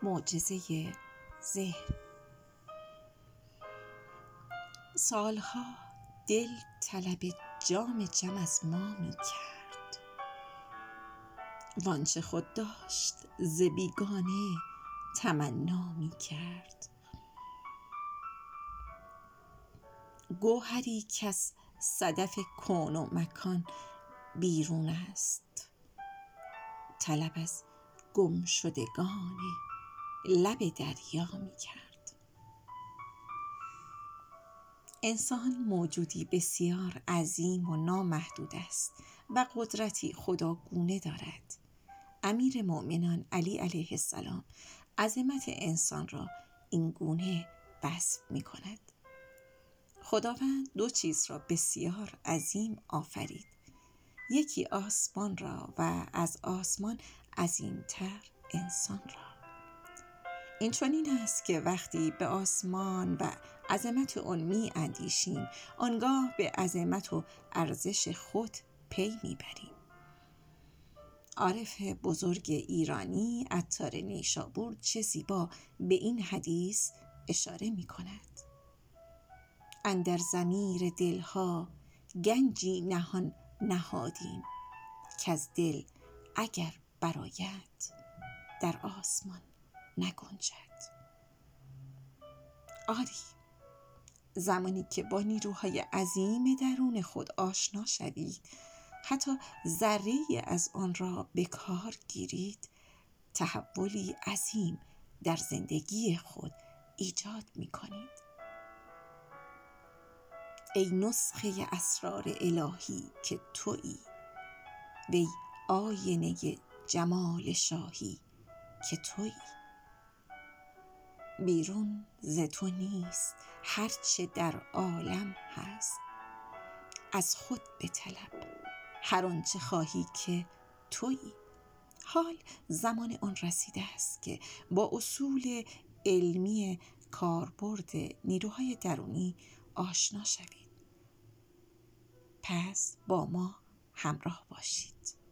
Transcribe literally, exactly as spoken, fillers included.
معجزه ذهن. سالها دل طلب جام جم از ما می کرد، وانچه خود داشت ز بیگانه تمنا می کرد. گوهری کز صدف کون و مکان بیرون است، طلب از گم شدگان لب دریا می کرد. انسان موجودی بسیار عظیم و نامحدود است و قدرتی خداگونه دارد. امیر مؤمنان علی علیه السلام عظمت انسان را این گونه وصف می کند: خداوند دو چیز را بسیار عظیم آفرید، یکی آسمان را و از آسمان عظیمتر انسان را. این چنین است که وقتی به آسمان و عظمت آن می اندیشیم، آنگاه به عظمت و ارزش خود پی می بریم. عارف بزرگ ایرانی عطار نیشابور چه زیبا به این حدیث اشاره می کند: اندر ضمیر دلها گنجی نهان نهادیم، کز دل اگر برآید در آسمان نگنجد. آری، زمانی که با نیروهای عظیم درون خود آشنا شوید، حتی ذره از آن را به کار گیرید، تحولی عظیم در زندگی خود ایجاد می کنید. ای نسخه اسرار الهی که تویی، وی آینه جمال شاهی که تویی. بیرون ز تو نیست هرچه در عالم هست، از خود بطلب هر آنچه خواهی که تویی. حال زمان آن رسیده است که با اصول علمی کاربرد نیروهای درونی آشنا شوید. پس با ما همراه باشید.